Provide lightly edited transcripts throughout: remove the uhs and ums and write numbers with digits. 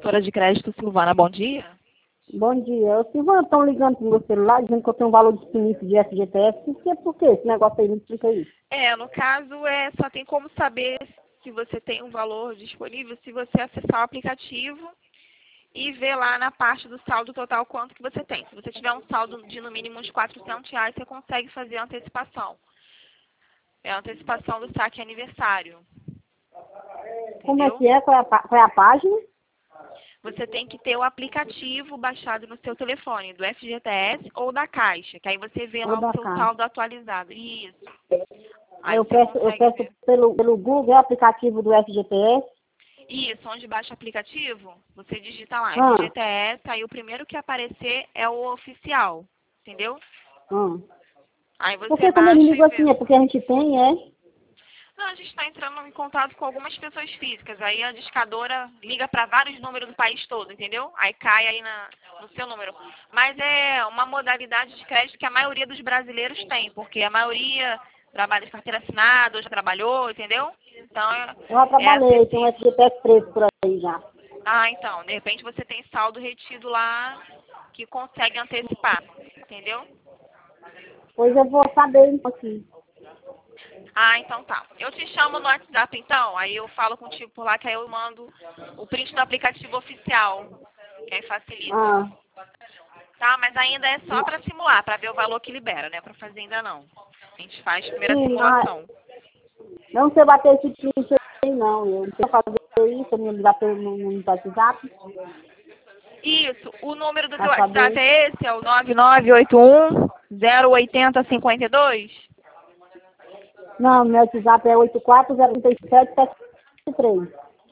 Corretora de Crédito Silvana, bom dia. Bom dia. Ô, Silvana, estão ligando pro meu celular dizendo que eu tenho um valor disponível de FGTS. Por quê? Esse negócio aí, me explica aí. No caso, só tem como saber se você tem um valor disponível se você acessar o aplicativo e ver lá na parte do saldo total quanto que você tem. Se você tiver um saldo de no mínimo uns R$ 400, você consegue fazer a antecipação. É a antecipação do saque aniversário. Como é Entendeu? que é? Qual é a página? Você tem que ter o aplicativo baixado no seu telefone, do FGTS ou da Caixa, que aí você vê Ou lá o da seu Caixa? saldo atualizado. Isso. Aí Eu você peço consegue ver. pelo Google, é o aplicativo do FGTS. Isso, onde baixa o aplicativo, você digita lá, Ah, FGTS, aí o primeiro que aparecer é o oficial, entendeu? ah. Aí você Porque quando ele baixa e liga vê. assim, é porque a gente tem, é? Não, a gente está entrando em contato com algumas pessoas físicas, aí a discadora liga para vários números do país todo, entendeu? Aí cai aí no seu número. Mas é uma modalidade de crédito que a maioria dos brasileiros tem, porque a maioria trabalha de carteira assinada, ou já trabalhou, entendeu? Então Eu já é trabalhei, tem um acessível. FGTS preto por aí já. Ah, então, de repente você tem saldo retido lá que consegue antecipar, entendeu? Pois eu vou saber então aqui. Ah, então tá. Eu te chamo no WhatsApp então, aí eu falo contigo por lá que aí eu mando o print do aplicativo oficial, que aí facilita. Ah, Tá? Mas ainda é só para simular, para ver o valor que libera, né? Para fazer ainda não. A gente faz primeiro a sim, simulação. não sei bater esse print aí não. Eu não sei fazer isso, me ligar no WhatsApp Isso, o número do teu para WhatsApp saber. é esse? É o 9981 08052? Não, meu WhatsApp é 84037773.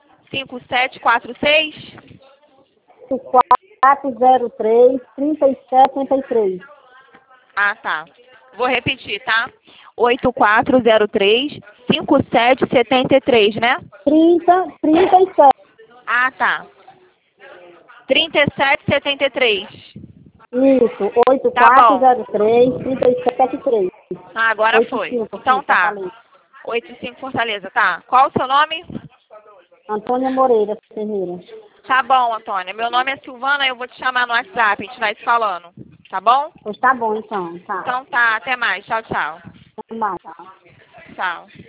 5746? 84033773. Ah, tá. Vou repetir, tá? 8403-5773, né? 37. Ah, tá. 3773. Isso, Tá bom. 84033773. Ah, agora foi. 85, Então sim, tá. Fortaleza. 85 Fortaleza, tá. Qual o seu nome? Antônia Moreira Ferreira. Tá bom, Antônia. Meu nome é Silvana, eu vou te chamar no WhatsApp, a gente vai se falando. Tá bom? Pois tá bom, então. Tá. Então tá, até mais. Tchau, tchau. Até mais. Tá. Tchau.